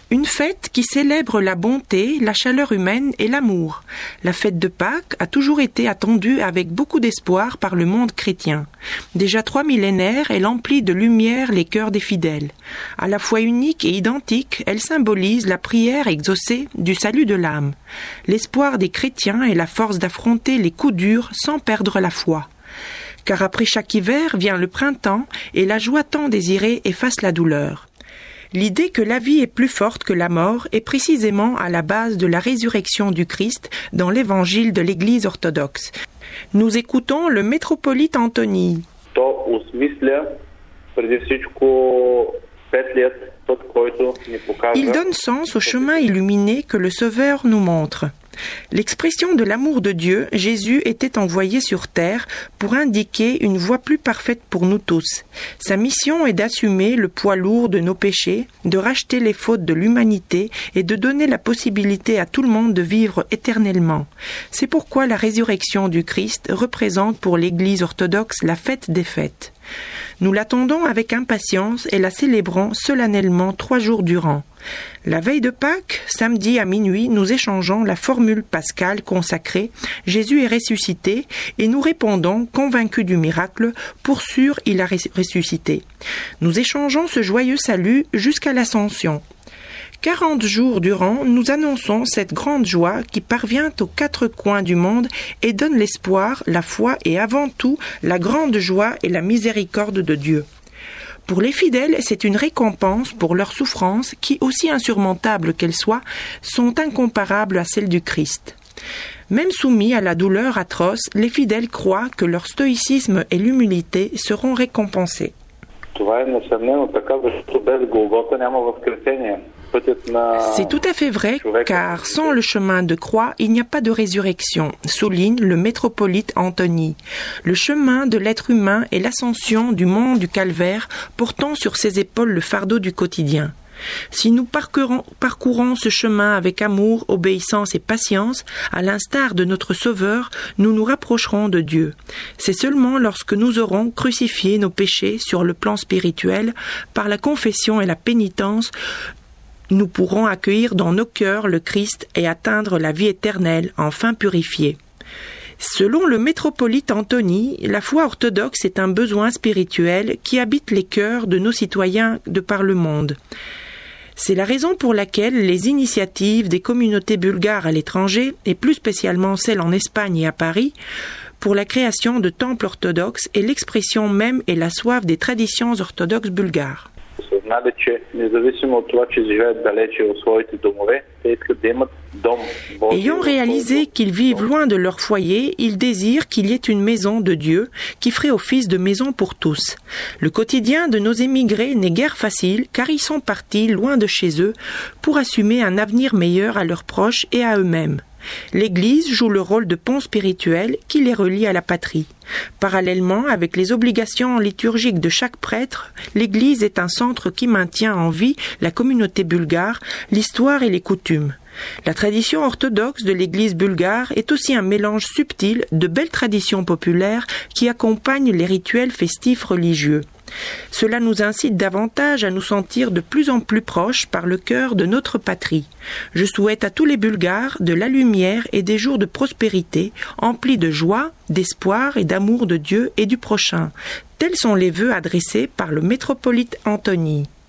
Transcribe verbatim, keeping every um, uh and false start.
Une fête qui célèbre la bonté, la chaleur humaine et l'amour. La fête de Pâques a toujours été attendue avec beaucoup d'espoir par le monde chrétien. Déjà trois millénaires, elle emplit de lumière les cœurs des fidèles. À la fois unique et identique, elle symbolise la prière exaucée du salut de l'âme. L'espoir des chrétiens est la force d'affronter les coups durs sans perdre la foi. Car après chaque hiver vient le printemps et la joie tant désirée efface la douleur. L'idée que la vie est plus forte que la mort est précisément à la base de la résurrection du Christ dans l'évangile de l'Église orthodoxe. Nous écoutons le métropolite Антоний. Il donne sens au chemin illuminé que le Sauveur nous montre. L'expression de l'amour de Dieu, Jésus était envoyé sur terre pour indiquer une voie plus parfaite pour nous tous. Sa mission est d'assumer le poids lourd de nos péchés, de racheter les fautes de l'humanité et de donner la possibilité à tout le monde de vivre éternellement. C'est pourquoi la résurrection du Christ représente pour l'Église orthodoxe la fête des fêtes. Nous l'attendons avec impatience et la célébrons solennellement trois jours durant. La veille de Pâques, samedi à minuit, nous échangeons la formule pascale consacrée « Jésus est ressuscité » et nous répondons, convaincus du miracle, « Pour sûr, il a ressuscité ». Nous échangeons ce joyeux salut jusqu'à l'Ascension. Quarante jours durant, nous annonçons cette grande joie qui parvient aux quatre coins du monde et donne l'espoir, la foi et avant tout la grande joie et la miséricorde de Dieu. Pour les fidèles, c'est une récompense pour leurs souffrances qui, aussi insurmontables qu'elles soient, sont incomparables à celles du Christ. Même soumis à la douleur atroce, les fidèles croient que leur stoïcisme et l'humilité seront récompensés. C'est tout à fait vrai, car sans le chemin de croix, il n'y a pas de résurrection, souligne le métropolite Антоний. Le chemin de l'être humain est l'ascension du mont du Calvaire, portant sur ses épaules le fardeau du quotidien. Si nous parcourons, parcourons ce chemin avec amour, obéissance et patience, à l'instar de notre Sauveur, nous nous rapprocherons de Dieu. C'est seulement lorsque nous aurons crucifié nos péchés sur le plan spirituel, par la confession et la pénitence, nous pourrons accueillir dans nos cœurs le Christ et atteindre la vie éternelle, enfin purifiée. Selon le métropolite Антоний, la foi orthodoxe est un besoin spirituel qui habite les cœurs de nos citoyens de par le monde. C'est la raison pour laquelle les initiatives des communautés bulgares à l'étranger, et plus spécialement celles en Espagne et à Paris, pour la création de temples orthodoxes est l'expression même et la soif des traditions orthodoxes bulgares. Ayant réalisé qu'ils vivent loin de leur foyer, ils désirent qu'il y ait une maison de Dieu qui ferait office de maison pour tous. Le quotidien de nos émigrés n'est guère facile car ils sont partis loin de chez eux pour assumer un avenir meilleur à leurs proches et à eux-mêmes. L'Église joue le rôle de pont spirituel qui les relie à la patrie. Parallèlement avec les obligations liturgiques de chaque prêtre, l'Église est un centre qui maintient en vie la communauté bulgare, l'histoire et les coutumes. La tradition orthodoxe de l'Église bulgare est aussi un mélange subtil de belles traditions populaires qui accompagnent les rituels festifs religieux. Cela nous incite davantage à nous sentir de plus en plus proches par le cœur de notre patrie. Je souhaite à tous les Bulgares de la lumière et des jours de prospérité, emplis de joie, d'espoir et d'amour de Dieu et du prochain. Tels sont les vœux adressés par le métropolite Антоний.